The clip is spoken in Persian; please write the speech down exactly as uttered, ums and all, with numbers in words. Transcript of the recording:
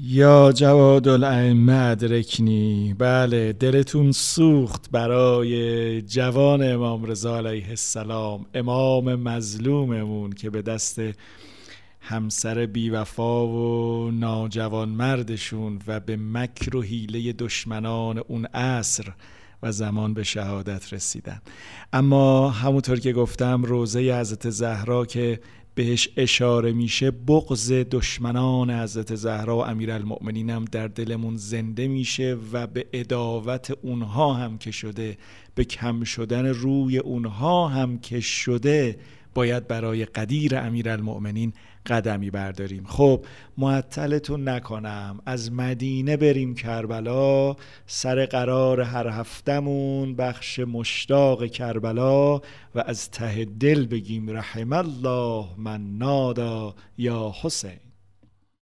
یا جواد الائمه ادرکنی. بله، دلتون سوخت برای جوان امام رضا علیه السلام، امام مظلوممون که به دست همسر بیوفا و ناجوان مردشون و به مکر و حیله دشمنان اون عصر و زمان به شهادت رسیدن. اما همونطور که گفتم، روضه حضرت زهرا که بهش اشاره میشه، بغض دشمنان حضرت زهرا و امیرالمؤمنین هم در دلمون زنده میشه و به عداوت اونها هم که شده، به کم شدن روی اونها هم که شده، باید برای قدیر امیرالمؤمنین قدمی برداریم. خب معطلتون نکنم، از مدینه بریم کربلا، سر قرار هر هفتمون بخش مشتاق کربلا، و از ته دل بگیم رحم الله من نادا یا حسین.